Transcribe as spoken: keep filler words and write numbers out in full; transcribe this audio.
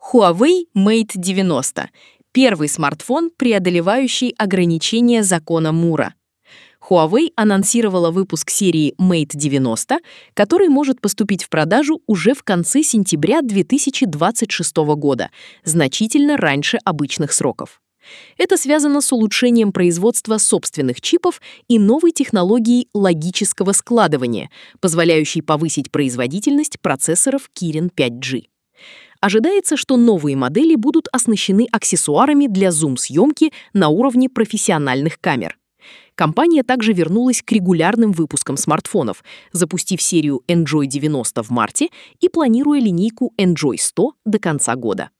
Huawei Mate девяносто – первый смартфон, преодолевающий ограничения закона Мура. Huawei анонсировала выпуск серии Mate девяносто, который может поступить в продажу уже в конце сентября две тысячи двадцать шестого года, значительно раньше обычных сроков. Это связано с улучшением производства собственных чипов и новой технологией логического складывания, позволяющей повысить производительность процессоров Kirin пять джи. Ожидается, что новые модели будут оснащены аксессуарами для зум-съемки на уровне профессиональных камер. Компания также вернулась к регулярным выпускам смартфонов, запустив серию Enjoy девяносто в марте и планируя линейку Enjoy сто до конца года.